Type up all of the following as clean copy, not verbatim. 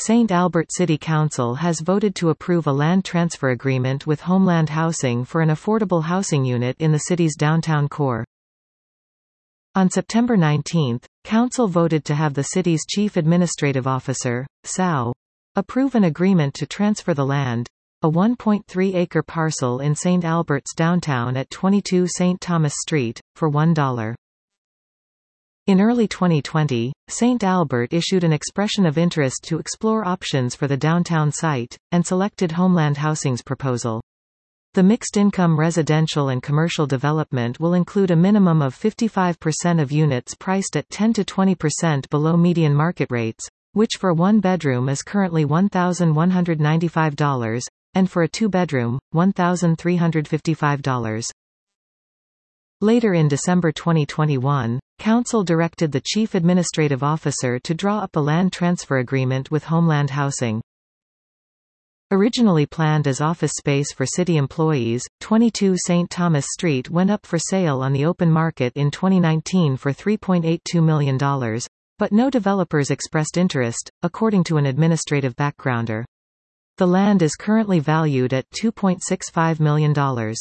St. Albert City Council has voted to approve a land transfer agreement with Homeland Housing for an affordable housing unit in the city's downtown core. On September 19, Council voted to have the city's Chief Administrative Officer, SAO, approve an agreement to transfer the land, a 1.3-acre parcel in St. Albert's downtown at 22 St. Thomas Street, for $1. In early 2020, St. Albert issued an expression of interest to explore options for the downtown site, and selected Homeland Housing's proposal. The mixed-income residential and commercial development will include a minimum of 55% of units priced at 10 to 20% below median market rates, which for a one-bedroom is currently $1,195, and for a two-bedroom, $1,355. Later in December 2021, Council directed the Chief Administrative Officer to draw up a land transfer agreement with Homeland Housing. Originally planned as office space for city employees, 22 St. Thomas Street went up for sale on the open market in 2019 for $3.82 million, but no developers expressed interest, according to an administrative backgrounder. The land is currently valued at $2.65 million.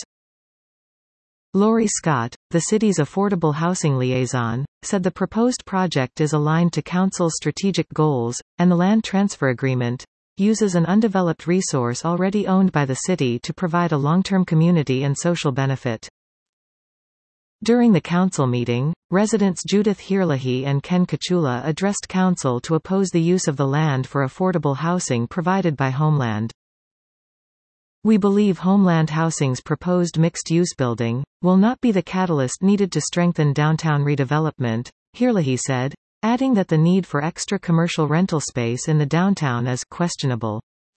Lori Scott, the city's affordable housing liaison, said the proposed project is aligned to Council's strategic goals, and the land transfer agreement uses an undeveloped resource already owned by the city to provide a long-term community and social benefit. During the Council meeting, residents Judith Herlihy and Ken Kachula addressed Council to oppose the use of the land for affordable housing provided by Homeland. We believe Homeland Housing's proposed mixed-use building will not be the catalyst needed to strengthen downtown redevelopment, Herlihy said, adding that the need for extra commercial rental space in the downtown is questionable.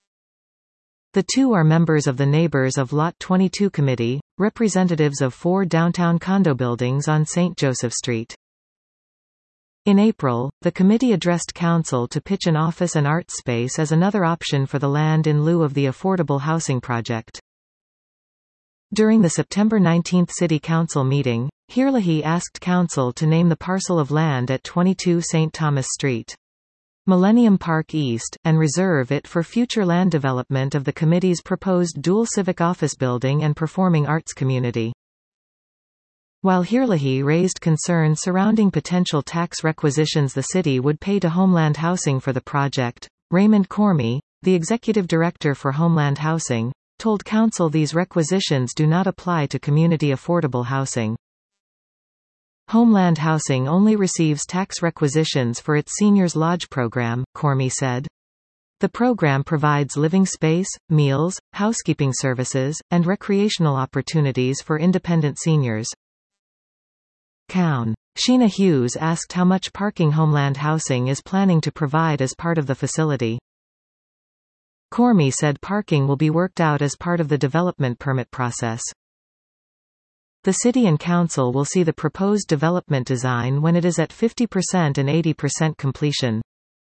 The two are members of the Neighbors of Lot 22 Committee, representatives of 4 downtown condo buildings on St. Joseph Street. In April, the committee addressed Council to pitch an office and arts space as another option for the land in lieu of the affordable housing project. During the September 19 City Council meeting, Herlihy asked Council to name the parcel of land at 22 St. Thomas Street, Millennium Park East, and reserve it for future land development of the committee's proposed dual civic office building and performing arts community. While Herlihy raised concerns surrounding potential tax requisitions the city would pay to Homeland Housing for the project, Raymond Cormy, the executive director for Homeland Housing, told Council these requisitions do not apply to community affordable housing. Homeland Housing only receives tax requisitions for its Seniors Lodge program, Cormy said. The program provides living space, meals, housekeeping services, and recreational opportunities for independent seniors. Cown. Sheena Hughes asked how much parking Homeland Housing is planning to provide as part of the facility. Cormy said parking will be worked out as part of the development permit process. The City and Council will see the proposed development design when it is at 50% and 80% completion.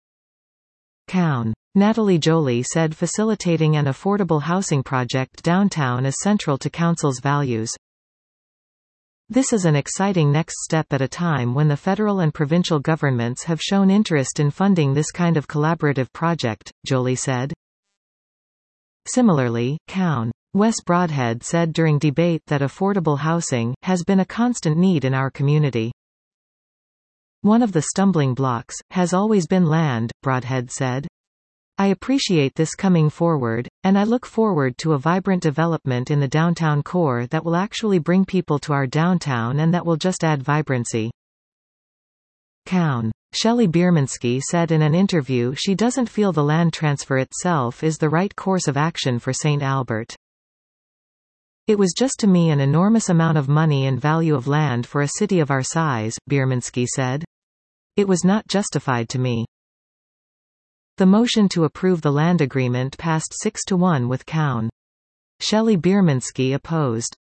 Cown. Natalie Jolie said facilitating an affordable housing project downtown is central to Council's values. This is an exciting next step at a time when the federal and provincial governments have shown interest in funding this kind of collaborative project, Jolie said. Similarly, Cown. Wes Broadhead said during debate that affordable housing has been a constant need in our community. One of the stumbling blocks has always been land, Broadhead said. I appreciate this coming forward, and I look forward to a vibrant development in the downtown core that will actually bring people to our downtown and that will just add vibrancy. Cown. Shelley Biermanski said in an interview she doesn't feel the land transfer itself is the right course of action for St. Albert. It was just to me an enormous amount of money and value of land for a city of our size, Biermanski said. It was not justified to me. The motion to approve the land agreement passed 6-1 with Cown. Shelley Biermanski opposed.